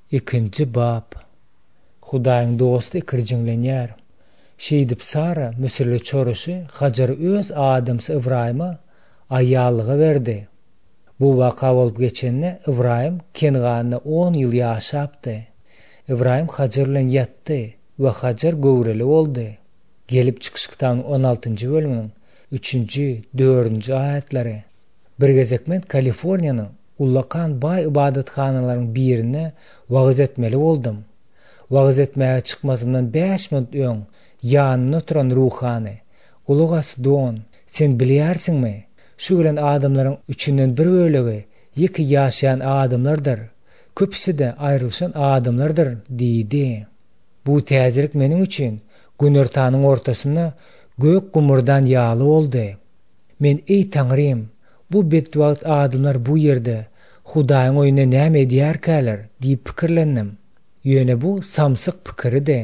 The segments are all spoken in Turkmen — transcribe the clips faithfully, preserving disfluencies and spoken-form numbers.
İkinci bab. Hudaýyň dosty ikirjiňlenýär. Şeýdip Sara Müsirli çoruşy Hajar öz adamsy Ibrahima aýallyga berdi. Bu waka bolup geçenne Ibrahim Keнгanyna on ýyl ýaşapdy. Ibrahim Hajar bilen ýatdy we Hajar göwreli boldy. Gelip çykyşykdan on altynjy bölüminiň üçünji, dördünji aýatlary. Bir gezek men Kaliforniýanyň Ullakan bay ibadetkhanalarynyň birine wagys etmeli boldum. Wagys etmäge çykmazymdan beş minut öň ýanyna oturan ruhany, "Gulagas Don, sen bilýärsiňmi? Şu bilen adamlaryň üçünden bir bölegi ýeki ýaşaýan adamlardyr. Köpüsi de aýrylşan adamlardyr" diýdi. Bu täzelik meniň üçin günertanyň ortasyna gök gumurdan ýaly boldy. Men "Ey Taňrym, bu bedbaht adamlar bu ýerde Hudaýyň oýuna näme edýärkäler" diýip pikirlendim. Ýöne bu samsyk pikirdi.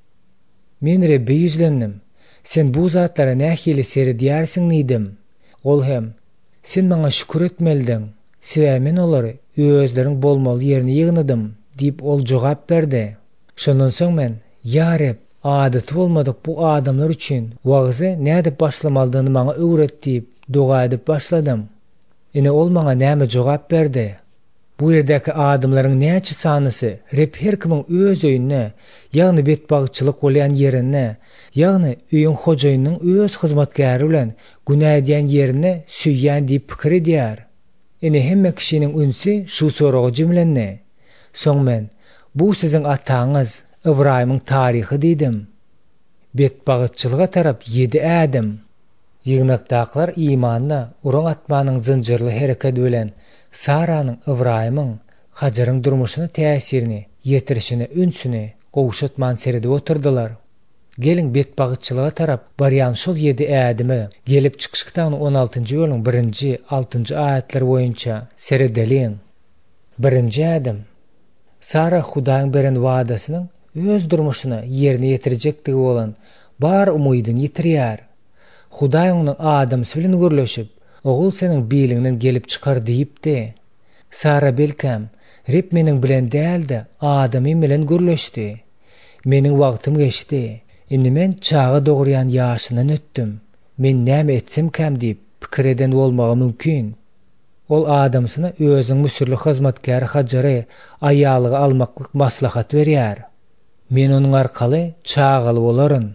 Men Rebbe ýüzlendim. "Sen bu zatlara nähili seredýärsiň" diýdim. Ol hem "Sen maňa şükür etmelidiň. Sebäbi men olary özleriň bolmaly ýerine ýygnadym" diýip ol jogap berdi. Şondan soň men "Ya Reb, adaty bolmadyk bu adamlar üçin wagyzy nädip başlamalydygyny maňa öwret" diýip doga edip başladym. Ine ol maňa näme jogap berdi? Bu ýerdäki adamlaryň näçe sanysy Reb her kimiň öz öýüne, ýagny betbagçylyk bolýan ýerine, ýagny öýüň hojaýynyň öz hyzmatgäri bilen günä edýän ýerine süýýän diýip pikir edýär. Ine hemme kişiniň ünsi şu soragy jümlenni. Soň men "Bu siziň ataňyz Ibrahimyň taryhy" diýdim. Betbagçylyga tarap ýedi ädim. Ýygnakdaklar imanna uraň atmanyň zynjyrly hereketi bilen Saranyň Ibrahimyň Hajaryň durmuşyna täsirini, ýetirişini, ünsüni gowşatman seredip oturdylar. Gelin betbagçylyga tarap barýan şol ýedi ädimi gelip çykyşykdan on altynjy bölüm birinji, altynjy aýatlar boýunça seredeliň. Birinji ädim. Sara Hudaýyň beren wadasynyň öz durmuşyna ýerine ýetirijekdigi bolan bar umydyny ýitirýär. Hudaý onuň adamsy bilen görleşip, "Ogul seniň biliginden gelip çykar" diýipdi. Sara belkem, "Rep meniň bilen däldi, adamy bilen görleşdi. Meniň wagtym geçdi. Indi men çağa dogryan ýaşyndan ötdüm. Men näme etsem käm" diýip pikir eden bolmagy mümkin. Ol adamsyna özüň müsirli hyzmatkäri Hajary aýalyga almaklyk maslahat berýär. Men onuň arkaly çağaly bolaryn.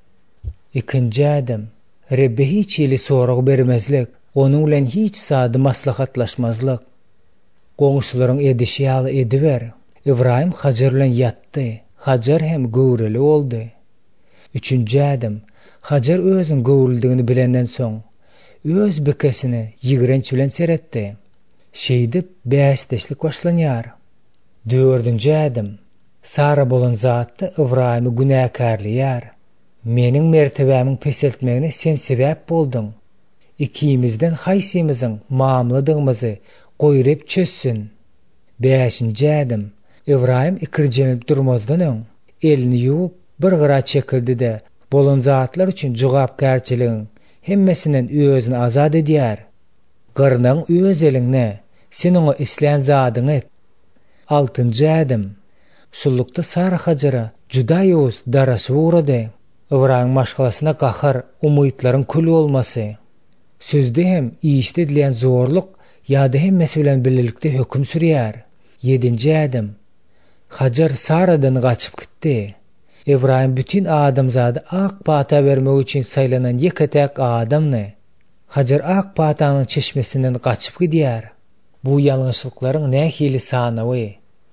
Ikinji ädim. Rebbe hiç ýyly sorag bermezlik, onuň bilen hiç sady maslahatlaşmazlyk. Goňşularyň edişi ýaly ediber. Ibrahim Hajar bilen ýatdy. Hajar hem göwreli boldy. Üçünji ädim. Hajar özüň göwreldigini bilenden soň öz bekesini ýigrenç bilen seretdi. Şeýdip bäsdeşlik başlanýar. Dördünji ädim. Sara bolan zatdy Ibrahimy günäkärleýär. Meniň mertebämiň peseltmegine sen sebäp boldyň. Ikimizden haýsymyzyň mamladygymyzy goýrep çözsün. Beşinji ädim. Ibrahim ikirjenip durmazdan öň elini ýuwup bir gyra çekildi-de bolan zatlar üçin jogapkärçiligiň hemmesinden özüni azad edýär. Gyrnaň öz eliňne, sen oňa islän zadyň et. Altynjy ädim. Şullukda Sara Hajara juda ýowuz darasy ugrady. Ibrahim maşgalasyna gahar, umytlaryň kül bolmasy. Sözde hem iýişde edilen zorluk ýa-da hemmesi bilen birlikde höküm sürýär. Yedinji ädim. Hajar Saradan gaçyp gitdi. Ibrahim bütün adamzady ak pata bermek üçin saýlanan ýeketek adamny. Hajar ak patanyň çeşmesinden gaçyp gidýär. Bu ýalňyşlyklaryň nähili sanawy.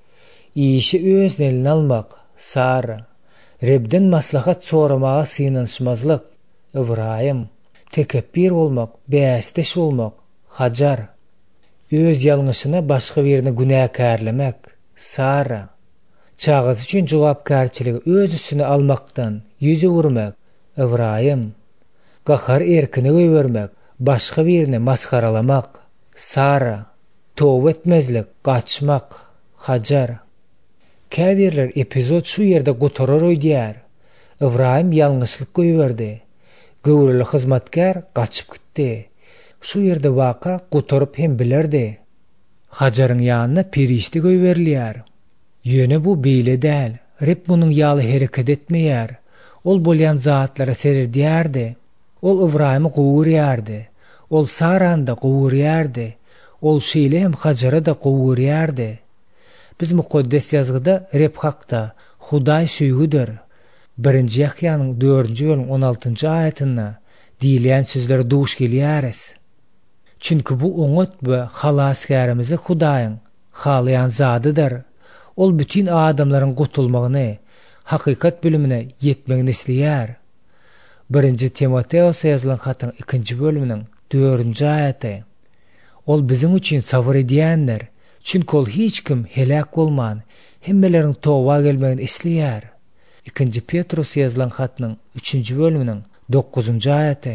Işi özüne eline almak, Sara. Rebden maslahat soramaga synanşmazlyk, Ibrahim. Tekebbir bolmak, bäsdeş bolmak, Hajar. Öz ýalňyşyna başga birine günäkärlemek, Sara. Çağız üçin jogapkärçiligi öz üstüne almakdan ýüzi vurmak, Ibrahim. Gahar erkine göýbermek, başga birine maskaralamak, Sara. Towba etmezlik, gaçmak, Hajar. Käbirler epizod şu ýerde gotarar öýdýär. Ibrahim ýalňyşlyk göýberdi. Göwreli hyzmatkär gaçyp gitdi. Şu ýerde waka gotaryp hem bilerdi. Hajaryň ýanyna perişte göýberilýär. Yöne bu beýle däl. Rep munyň ýaly hereket etmeýär. Ol bolýan zatlara seredýärdi. Ol Ibrahimy gowurýardy. Ol Sarany da gowurýardy. Ol şeýle hem Hajara da gowurýardy. Biz mukaddes ýazgyda rep hakda Hudaý süýgüdir. birinji Ýahýanyň dördünji bölüm on altynjy aýatynda diýilýän sözleri duş gelýäris. Çünki bu oňat we halasgärimizi Hudaýyň halayan zadydyr. Ol bütün adamlaryň gutulmagyny, hakykat bilimine ýetmegini isleýär. birinji Timoteos ýazylan hatyň ikinji bölüminiň dördünji aýaty. Ol biziň üçin sabr edýändir. Çünki ol hiç kim helak bolman, hemmeleriň towa gelmegini isleýär. ikinji Petrus ýazylan hatynyň üçünji bölüminiň dokuzunjy aýaty.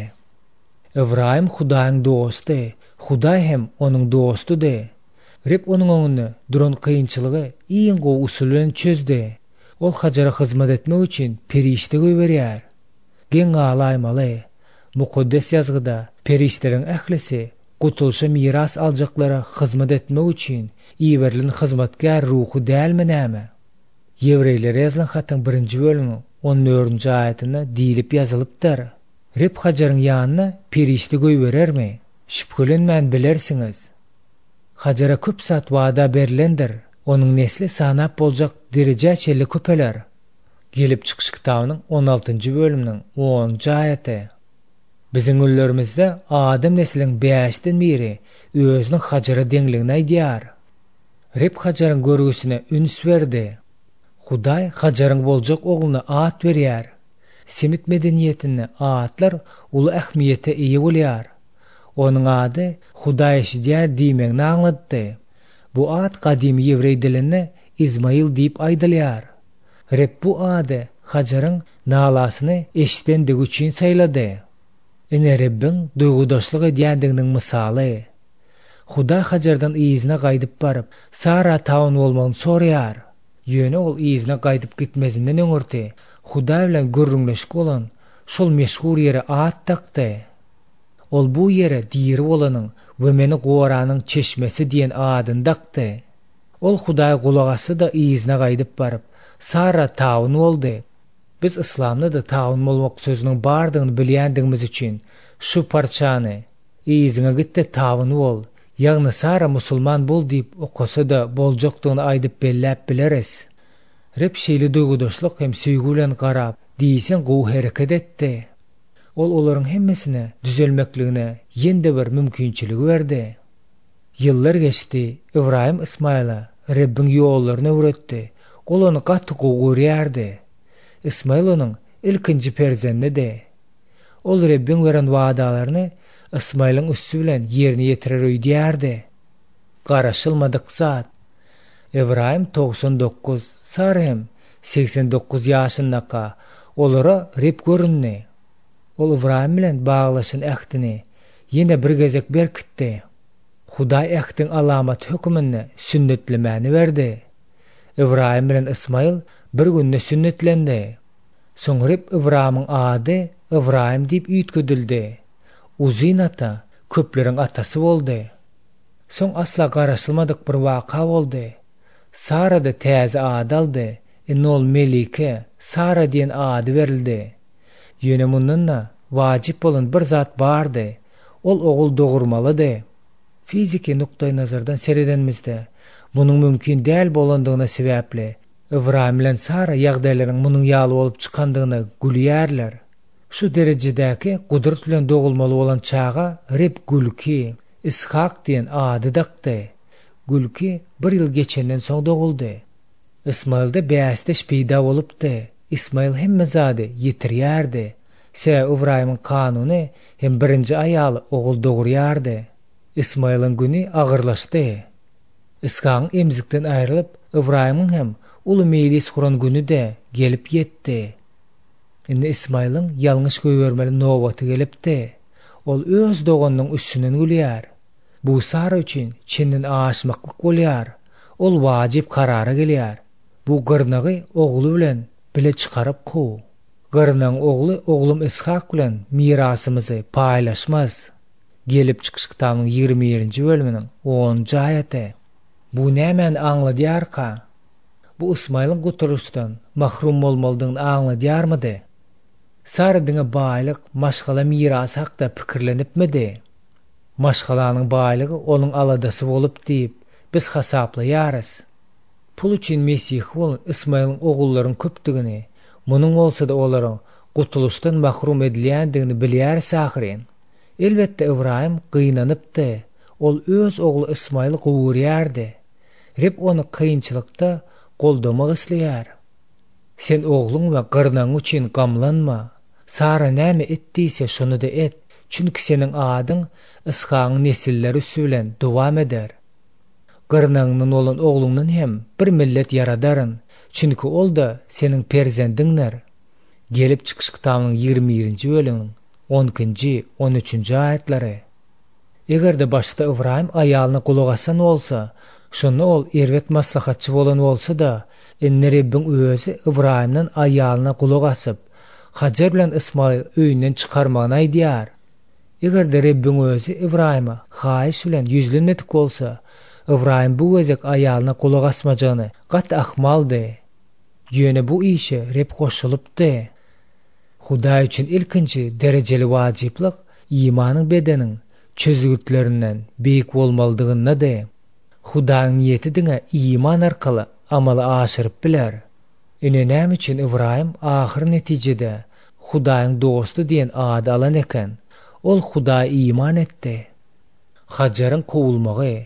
Ibrahim Hudaýyň dosty, Hudaý hem onuň dostudy. Rep onuň öňünde duran kıyınçylygy iň gowy usul bilen çözdi. Ol Hajara hyzmat etmek üçin perişte göýberýär. Geň alaýmaly. Mukaddes ýazgyda perişleriň ählisi gutulşa miras aljaklara hyzmat etmek üçin iýerlin hyzmatkär ruhy dälmi näme? Ýewreýlere ýazylan hatyň birinji bölümi on dördünji aýatynda diýilip ýazylypdyr. Rep Hajaryň ýanyna perişte göýberermi? Şüphelenmän bilersiňiz. Hajara köp sat wada berilendir. Onuň nesli sanap boljak derejä çelli köpeler. Gelip çykyş kitabynyň on altynjy bölüminiň onunjy aýaty. Biziň öllerimizde Adam nesliniň beşden biri özüniň Hajara deňligini aýdýar. Rep Hajaryň görgüsine üns berdi. Hudaý Hajaryň boljak ogluny at berýär. Semit medeniýetinde atlar uly ähmiýete eýe bolýar. Onuň ady Hudaý şidýär diýmegini aňlatdy. Bu at gadymy ýewrey dilinde İsmail diýip aýdylýar. Rep bu ady Hajaryň nalasyny eşitendigi üçin saýlady. Ene Rebbiň duýgudaşlyk edýändiginiň misaly. Hudaý Hajardan iýizine gaýdyp baryp, Sara tawn bolmagyny sorýar. Ýöne ol iýizine gaýdyp gitmezinden öňürti. Hudaý bilen görrüňleşik bolan şol meşhur ýere at takdy. Ol bu ýere diýri bolanyň we meni Goranyň çeşmesi diýen adyny takdy. Ol Hudaý gulagasy da iýizine gaýdyp baryp, Sara tawn boldy. Biz islamda da tawn bolmak sözüniň bardygyny bilýändigimiz üçin şu parçany iýizine gitde tawn bol, ýagny Sara musulman bol diýip okasa da boljakdygyny aýdyp belläp bileris. Rep şeýle duýgudaşlyk hem süýgü bilen garap, diýsen gowy hereket etdi. Ol olaryň hemmesine düzelmekligine ýende bir mümkinçilik berdi. Ýyllar geçdi, Ibrahim Ismaila Rebbiň ýollaryny öwretdi. Ol ony gaty gowurýardy. Ismail onuň ilkinji perzendidi. Ol Rebbiň beren wagdalaryny Ismailyň üstü bilen ýerine ýetirer öýdýärdi. Garaşylmadyk zat. Ibrahim doksan dokuz, Sara hem seksen dokuz ýaşyndaky olara rep görünni. Ol Ibrahim bilen baglaşyn ähdini ýene bir gezek berkitdi. Hudaý ähdiň alamat hökmünde sünnetlemäni berdi. Ibrahim bilen Ismail bir günde sünnetlendi. Soňra Ibrahimyň ady Ibrahim diýip üýtgedildi. Uzyn ata köpleriň atasy boldy. Soň asla garaşylmadyk bir waka boldy. Sara da täze ady aldy. Enol Melike Sara diýen ady berildi. Ýöne mundan da wajyp bolan bir zat bardy. Ol ogul dogurmalydy. Fiziki nukdaý nazardan seredenmizde munyň mümkin däl bolandygyna sebäpli Ibrahim bilen Sara ýagdaýlaryň munyň ýaly bolup çykandygyna gülýärler. Şu derejedäki gudrat bilen dogulmaly bolan çaga Rep Gülki, Ishak diýen ady dakdy. Gülki bir ýyl geçenden soň doguldy. Ismailde beşdeş peýda bolupdy. Ismail hemme zady ýetirýärdi. Se Ibrahimyň kanuny hem birinji aýaly ogul dogurýardy. Ismail'ın güni agyrlaşdy. Ishak emzikden aýrylyp Ibrahimyň hem uly meýlis kuran güni de gelip ýetdi. Indi Ismail'ın ýalňyş göýbermeli nowaty gelipdi. Ol öz doganynyň üstünden gülýär. Bu Sara üçin çenden aşmaklyk bolýar. Ol wajyp karara gelýär. Bu gyrnagy ogly bilen bile çykaryp gow. Gyrnaň ogly oglum Ishak bilen mirasymyzy paýlaşmaz. Gelip çykyş kitabynyň ýigirme birinji bölüminiň onunjy aýaty. Bu nämen aňladýarka? bu İsmail'in guturuşdan mahrum bolmalydygyny aňladýarmydy? Sara diňe baýlyk, maşgala mirasy hakda pikirlenipmidi? Maşgalanyň baýlygy onuň aladasy bolup diýip biz hasaplaýarys. Pul üçin Mesih bolan İsmail'in ogullaryň köpdigini, munyň bolsa da olaryň gutuluşdan mahrum edilýändigini bilýäris ahyryn. Elbetde Ibrahim gynanypdy. Ol öz ogly İsmail gowurýardy. Rep onu kynçylykda goldamak isleýär. Sen ogluň we gyrnaň üçin gamlanma. Sara näme etdiyse şonu da et. Çünki senin adyň Ishagyň nesilleri bilen dowam eder. Gyrnaňdan olan ogluňdan hem bir millet yaradaryn. Çünki ol da senin perzendiňler. Gelip çykyş kitabanyň ýigirme birinji bölümiň on ikinji on üçinji aýatlary. Egerde başda Ibrahim aýalyna kulak asan bolsa, şonu ol erwet maslahatçy bolan bolsa da, enne Rabbiň özü Ibrahimden aýalyna kulak asyp, Hajar bilen İsmail öýünden çykarmagyny aýdýar. Egerde Rabbiň özü Ibrahima haýyş bilen ýüzlenmedik bolsa, Ibrahim bu gözek aýalyna kulak asmajagyny gat ahmaldy. Ýöne bu işe Rab goşulypdy. Hudaý üçin ilkinji derejeli wajyplyk imanyň bedeniň çözgütlerinden beýik bolmalydygyny. Hudaýyň niýeti diňe iman arkaly amaly aşyryp biler. Ine näme üçin Ibrahim ahyr netijede Hudaýyň dostu diýen ady alan eken? Ol Hudaýa iman etdi. Hajaryň kowulmagy.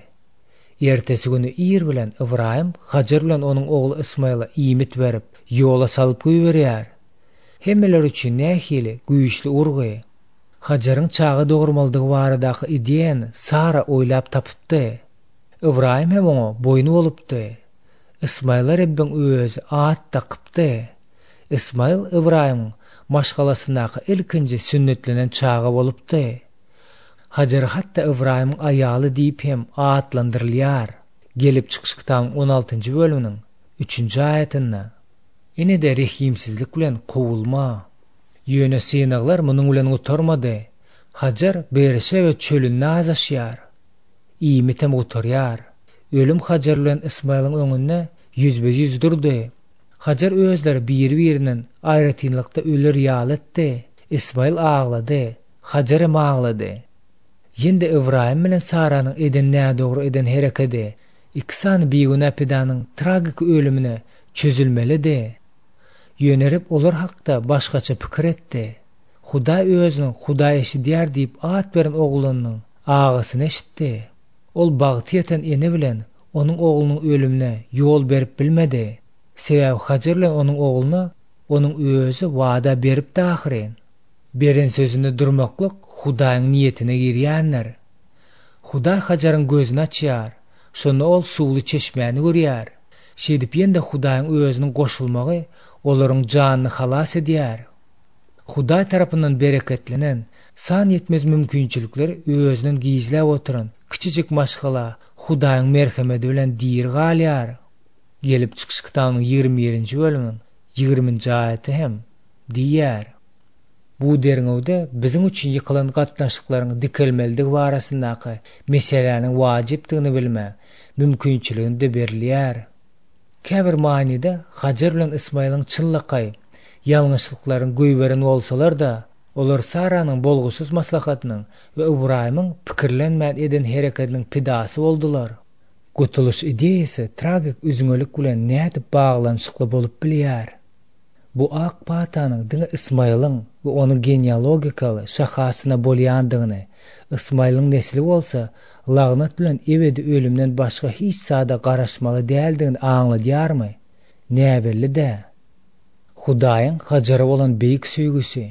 Ertesi günü ir bilen Ibrahim Hajar bilen onuň ogly İsmaila iýmit berip ýola salyp goýberýär. Hemmeler üçin nähili güýçli urgy. Hajaryň çağı dogurmaldygy baradaky ideýany Sara oýlap tapypdy. Ibrahim hem oňa boýnu bolupdy. İsmail Rabbiň özü at takypdy. İsmail Ibrahimyň maşgalasynaky ilkinji sünnetlenen çağı bolupdy. Hajar hatda Ibrahimyň aýaly diýip hem atlandyrylýar. Gelip çykyş kitabanyň on altynjy bölüminiň üçinji aýatynda. Ine de rehimsizlik bilen kowulma. Ýöne synaglar munyň bilen oturmady. Hajar berişe we çölünde azaşýar. Iýmitem oturýar. Ölüm Hajar bilen İsmail'in öňünde yüzbe yüz durdy. Hajar özleri bir-biriniň aýratynlykda öler ýalatdy. İsmail ağlady. Hajar hem ağlady. Ýende Ibrahim bilen Saranyň eden näme dogry eden hereketi ikisany biýgüne pedanyň tragik ölümine çözülmelidi. Ýönerip olar hakda başgaça pikir etdi. Hudaý özüniň Hudaý eşidýär diýip at beren oglunyň agysyny eşitdi. Ol bagty ýeten ene bilen onuň oglunyň ölümine ýol berip bilmedi. Sebäbi Hajar bilen onuň ogluny onuň özü wada berip dahiryn. Beren sözünde durmaklyk Hudaýyň niýetine girýänler. Hudaý Hajaryň gözüni açýar. Şonu ol suwly çeşmäni görýär. Şedip ýende Hudaýyň özüniň goşulmagy olaryň janyny halas edýär. Hudaý tarapyndan bereketlenen, san ýetmez mümkinçilikleri özünden gizläp oturan kiçijik maşgala Hudaýyň merhemeti bilen diýir galýar. Gelip çykyş kitabynyň ýigirme birinji bölümiň ýigirminji aýaty hem diýär. Bu derňewde biziň üçin ýykylan gatnaşyklaryň dikelmeldigi barasyndaky meseleniň wajypdygyny bilme mümkinçiligini de berilýär. Käbir maňyda Hajar bilen İsmail'in çynlyky, ýalňyşlyklaryň göýberen bolsalar da, olar Saranyň bolgusuz maslahatynyň we Ibrahimyň pikirlenmän eden hereketiniň pidasy boldular. Gutuluş ideýasy tragik üzüňelik bilen nädip baglanşykly bolup bilýär. Bu ak patanyň diňe İsmail'in we onuň genealogikaly şahasyna bolýandygyny, İsmail'in nesli bolsa, lagnat bilen ebedi ölümden başga hiç sada garaşmaly däldigini aňladýarmy? Näbelli de. Hudaýyň Hajara bolan beýik söýgüsi.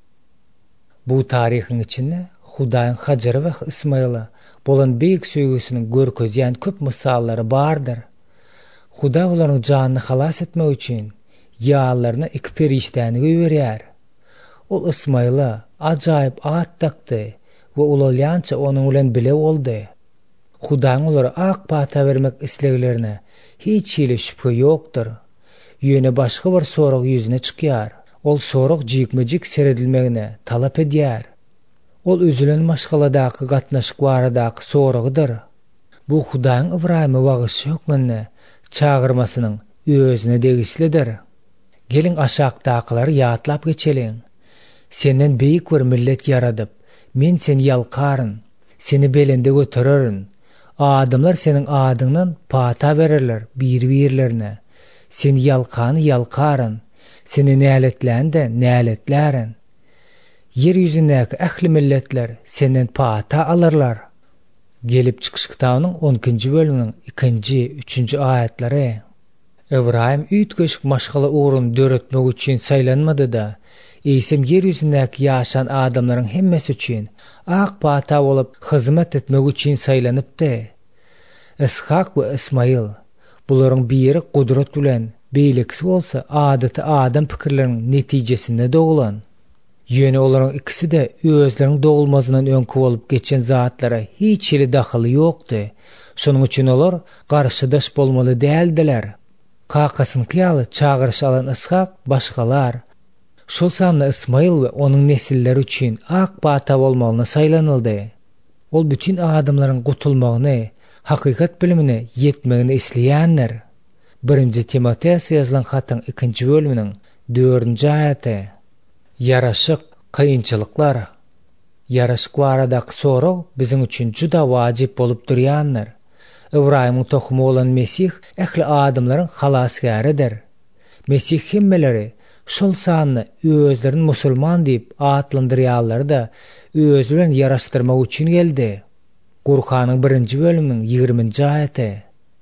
Bu taryhyň içinde Hudaýyň Hajara we İsmaila bolan beýik söýgüsiniň görkezýän köp mysallary bardyr. Hudaý olaryň janyny halas etmek üçin ýallaryna iki periştäni göýberýär. Ol İsmaila ajaýyp at takdy we ulalýança onuň bilen bile boldy. Hudaýyň olara ak pata bermek isleglerine hiç ýyly şüphe ýokdur. Ýöne başga bir sorag ýüzüne çykýar. Ol sorag jikmejik seredilmegine talap edýär. Ol üzülen maşgaladaky gatnaşyk baradaky soragydyr. Bu Hudaýyň Ibrahima wagyşy hökmünde çağırmasynyň özüne degislidir. Gelin aşağıdakıları yatlap geçeleň. Senden beýik bir millet yaradyp, men seni ýalkaryn, seni belinde götererin. Adamlar senin adyňdan pata bererler bir-birlerine. Seni ýalkany ýalkaryn, seni näletlände näletlärin. Yer ýüzündäki ähli milletler senden pata alırlar. Gelip çıkış kitabının on ikinji bölümüniň ikinji, üçünji aýatlary. Ibrahim üýtgeşik maşgala uğrun döretmek üçin saýlanmady da, eýsem yer ýüzündäki ýaşan adamlaryň hemmesi üçin ak pata bolup hyzmat etmek üçin saýlanypdy. Ishak we Ismail, bularyň biri gudrat bilen beýlekisi bolsa, adaty adam pikirleriniň netijesinde doglan. Ýöne olaryň ikisi de özleriň dogulmazyndan öňkü bolup geçen zatlara hiç ýeri daxaly ýokdy. Şonuň üçin olar garşydaş bolmaly däldiler. Kakasyny kıyaly çağırış alan Ishak başgalar. Şol sanly Ismail we onuň nesilleri üçin ak pata bolmalyna saýlanyldy. Ol bütün adamlaryň gutulmagyny, hakykat bilimine ýetmegini isleýänler. Birinji Timoteus ýazylan hatyň ikinji bölümüniň dördünji aýaty. Yaraşyk, kıyınçılıklar. Yaraşyk baradaky sorag biziň üçin juda wajyp bolup durýanlar. Ibrahimyň tohumy bolan Mesih ähli adamlaryň halasgäridir. Mesih hemmeleri şol sanny özlerini musulman diýip atlandyrýarlar da öz bilen yaraşdyrmak üçin geldi. Kur'anyň birinji bölümüniň ýigirminji aýaty.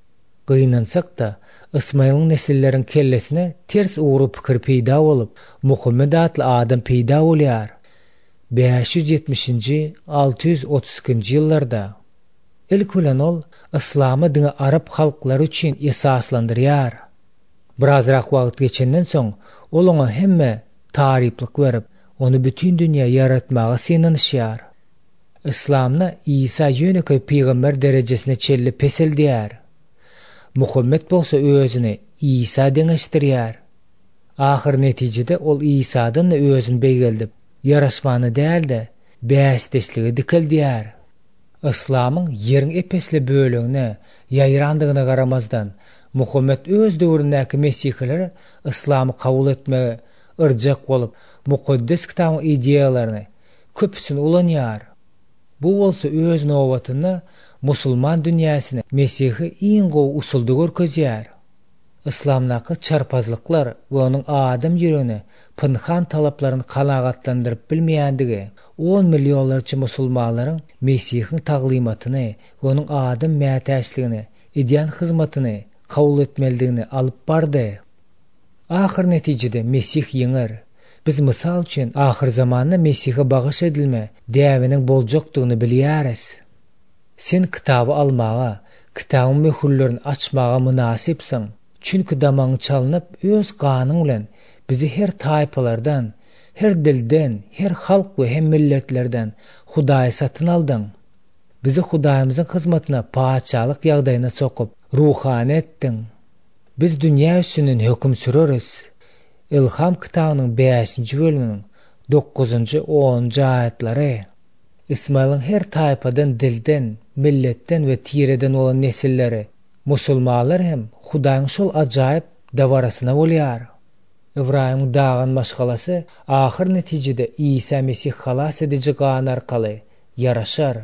Gynansak da Ismail'in nesillerin kellesine ters uğru pikir peyda olup, Muhammed adlı adam peyda olýar. beş yüz ýetmişinji alty yüz otuz ikinji ýyllarda. Ilk bilen ol, Islamy dini Arap halklary üçin esaslandyrýar. Birazrak wagt geçenden soň, ol oňa hemme tariplik berip, onu bütün dünýä yaratmaga synanyşýar. Islamna İsa ýöneköy peýgamber derejesine çelli peseldýär. Muhammed bolsa özüni İsa deňeşdirýär. Ahir netijede ol İsa'dan özüni beýgeldip, yaraşmany däldi, bäsdesligi dikeldýär. Islamyň ýeriň epesli bölegine, ýaýrandygyna garamazdan, Muhammed öz döwründäki mesihleri Islamy kabul etmege yrjak bolup, mukaddes kitabyň ideýalaryny köpüsini ulanýar. Bu bolsa öz nowatynda musulman dünýäsine Mesihi iň gowy usulda görkezýär. Islamnaky çarpazlyklar we onuň adam ýüregine pynhan talaplaryny kanagatlandyryp bilmeýändigi, on millionlarça musulmanlaryň Mesihiň taglimatyny we onuň adam mätäçligini, edýän hyzmatyny kabul etmelidigini alyp bardy. Ahir netijede Mesih ýeňer. Biz mysal üçin ahir zamanda Mesihe bagyş edilme däwiniň boljakdygyny bilýäris. Sen kitaby almaga, kitabyň möhürlerini açmaga münasipsiň. Çünki damaň çalynyp öz ganyň bilen bizi her taýpalardan, her dilden, her halk we hem milletlerden Hudaý satyn aldyň. Bizi Hudaýymyzyň hyzmatyna paçalyk ýagdaýyna sokup ruhany etdiň. Biz dünýä üstünden hökm süreris. İlham kitabynyň beşinji bölümüniň dokuzunji onunji aýatlary. İsmail'in her taýpadan, dilden, milletten we tireden olan nesilleri, musulmanlar hem Hudaýyň şol ajaýyp dawarasyna bolýar. Ibrahim dağın maşgalasy ahir netijede İsa Mesih halas edici gany arkaly yaraşar.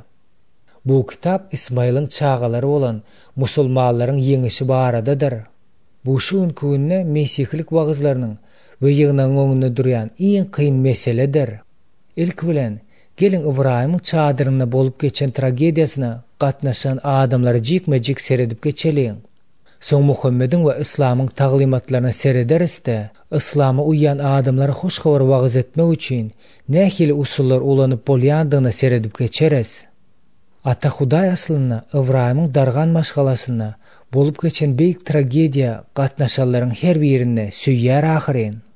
Bu kitap İsmail'in çağalary bolan musulmanlaryň ýeňişi baradadyr. Bu şuň günne Mesihlik wagyzlarynyň we ýygynyň öňünde durýan iň kyn meseledir. İlk bilen gelin Ibrahimyň çadyrynda bolup geçen tragediýasyna gatnaşan adamlary jikme-jik seredip geçeleň. Soň Muhammediň we Islamyň taglimatlaryna serederisde, Islama uýan adamlary hoş habar wagyz etmek üçin nähili usullar ulanyp bolýandygyna seredip geçeres. Ata Hudaý aslyna Ibrahimyň dargan maşgalasyna bolup geçen beýik tragediýa gatnaşanlaryň her birine süýýär ahyren.